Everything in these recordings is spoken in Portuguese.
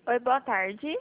Oi, boa tarde.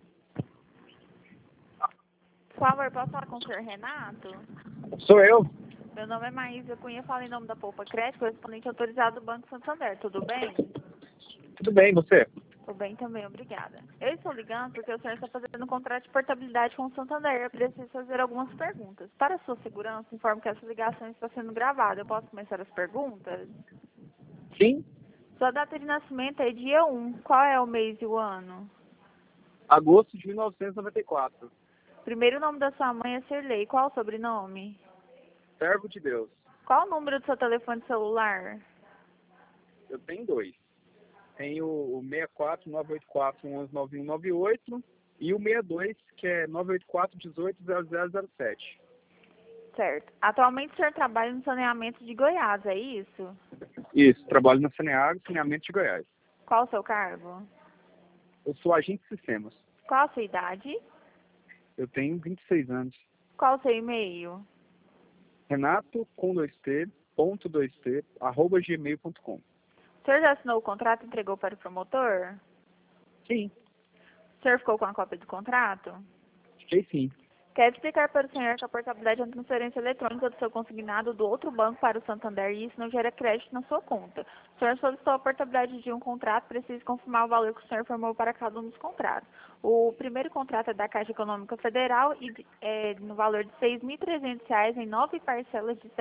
Por favor, posso falar com o senhor Renato? Sou eu. Meu nome é Maísa Cunha, falo em nome da Poupa Crédito, correspondente autorizado do Banco Santander. Tudo bem? Tudo bem, você? Tudo bem também, obrigada. Eu estou ligando porque o senhor está fazendo um contrato de portabilidade com o Santander. Eu preciso fazer algumas perguntas. Para sua segurança, informo que essa ligação está sendo gravada. Eu posso começar as perguntas? Sim. Sua data de nascimento é dia 1. Qual é o mês e o ano? Agosto de 1994. Primeiro nome da sua mãe é Sirlei. Qual o sobrenome? Servo de Deus. Qual o número do seu telefone celular? Eu tenho dois. Tenho o 64-984-119198 e o 62, que é 984-180007. Certo. Atualmente o senhor trabalha no saneamento de Goiás, é isso? Isso, trabalho na Saneago, Saneamento de Goiás. Qual o seu cargo? Eu sou agente de sistemas. Qual a sua idade? Eu tenho 26 anos. Qual o seu e-mail? Renato, com 2T, ponto 2T, arroba gmail.com. O senhor já assinou o contrato e entregou para o promotor? Sim, O senhor ficou com a cópia do contrato? fiquei sim. Quer explicar para o senhor que a portabilidade é uma transferência eletrônica do seu consignado do outro banco para o Santander e isso não gera crédito na sua conta. O senhor solicitou a portabilidade de um contrato, precisa confirmar o valor que o senhor informou para cada um dos contratos. O primeiro contrato é da Caixa Econômica Federal e é no valor de R$ 6.300 em 9 parcelas de R$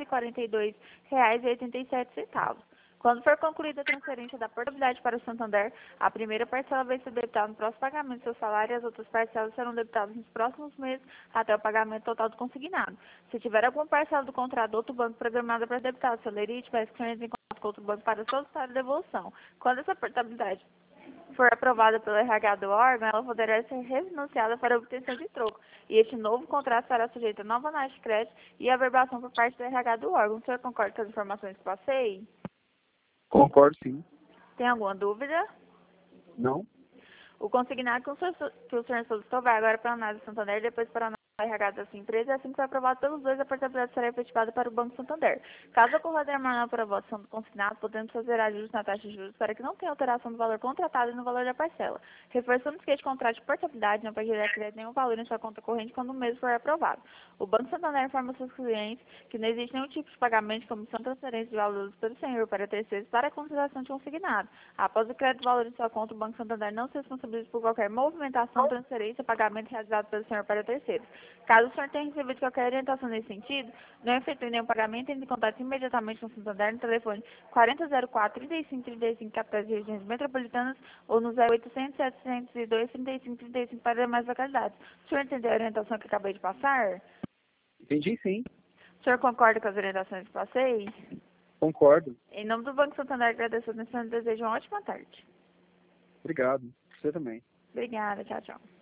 742,87. Quando for concluída a transferência da portabilidade para o Santander, a primeira parcela vai ser debitada no próximo pagamento do seu salário e as outras parcelas serão debitadas nos próximos meses até o pagamento total do consignado. Se tiver alguma parcela do contrato do outro banco programada para debitar, seu lerite, peça que o senhor entre em contato com outro banco para solicitar a devolução. Quando essa portabilidade for aprovada pelo RH do órgão, ela poderá ser refinanciada para obtenção de troco. E este novo contrato estará sujeito a nova análise de crédito e averbação por parte do RH do órgão. O senhor concorda com as informações que passei? Concordo sim. Tem alguma dúvida? Não? O consignado que o senhor solicitou vai agora para a análise do Santander e depois para a análise do RH da sua empresa, e assim que for aprovado pelos dois, a portabilidade será efetivada para o Banco Santander. Caso ocorra demora na aprovação do consignado, podemos fazer ajustes na taxa de juros para que não tenha alteração do valor contratado e no valor da parcela. Reforçamos que este contrato de portabilidade não vai gerar crédito nenhum valor em sua conta corrente quando o mesmo for aprovado. O Banco Santander informa seus clientes que não existe nenhum tipo de pagamento de comissão transferência de valores pelo senhor para terceiros para a contratação de consignado. Após o crédito do valor em sua conta, o Banco Santander não se responsabiliza por qualquer movimentação, transferência ou pagamento realizado pelo senhor para terceiros. Caso o senhor tenha recebido qualquer orientação nesse sentido, não efetue nenhum pagamento, entre em contato imediatamente com o Santander no telefone 4004-3535, capitais e regiões metropolitanas, ou no 0800-702-3535 para demais localidades. O senhor entendeu a orientação que acabei de passar? Entendi sim. O senhor concorda com as orientações que passei? Concordo. Em nome do Banco Santander, agradeço a atenção e desejo uma ótima tarde. Obrigado. Você também. Obrigada, tchau, tchau.